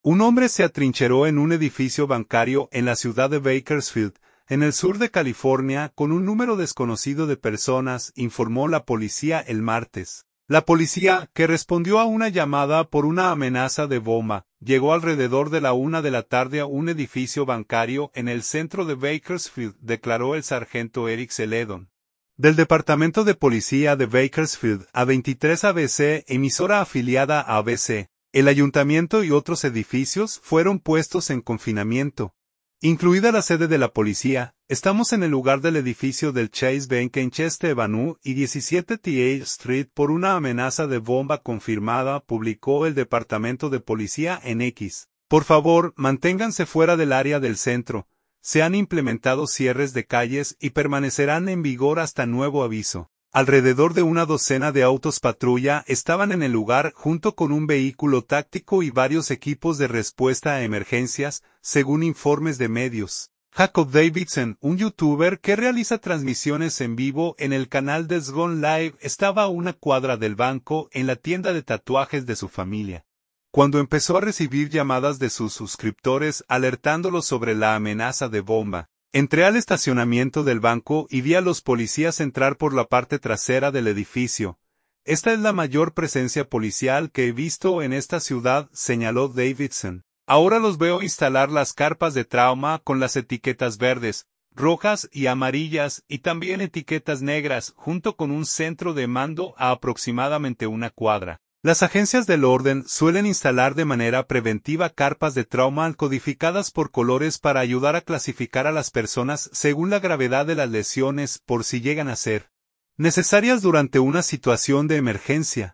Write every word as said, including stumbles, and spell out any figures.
Un hombre se atrincheró en un edificio bancario en la ciudad de Bakersfield, en el sur de California, con un número desconocido de personas, informó la policía el martes. La policía, que respondió a una llamada por una amenaza de bomba, llegó alrededor de la una de la tarde a un edificio bancario en el centro de Bakersfield, declaró el sargento Eric Celedon. Del Departamento de Policía de Bakersfield, A veintitrés A B C, emisora afiliada a A B C. El ayuntamiento y otros edificios fueron puestos en confinamiento. Incluida la sede de la policía, estamos en el lugar del edificio del Chase Bank en Chester Avenue y diecisiete T H Street por una amenaza de bomba confirmada, publicó el Departamento de Policía en X. Por favor, manténganse fuera del área del centro. Se han implementado cierres de calles y permanecerán en vigor hasta nuevo aviso. Alrededor de una docena de autos patrulla estaban en el lugar junto con un vehículo táctico y varios equipos de respuesta a emergencias, según informes de medios. Jacob Davidson, un youtuber que realiza transmisiones en vivo en el canal de Sgon Live, estaba a una cuadra del banco en la tienda de tatuajes de su familia, cuando empezó a recibir llamadas de sus suscriptores alertándolos sobre la amenaza de bomba. Entré al estacionamiento del banco y vi a los policías entrar por la parte trasera del edificio. Esta es la mayor presencia policial que he visto en esta ciudad, señaló Davidson. Ahora los veo instalar las carpas de trauma con las etiquetas verdes, rojas y amarillas y también etiquetas negras, junto con un centro de mando a aproximadamente una cuadra. Las agencias del orden suelen instalar de manera preventiva carpas de trauma codificadas por colores para ayudar a clasificar a las personas según la gravedad de las lesiones por si llegan a ser necesarias durante una situación de emergencia.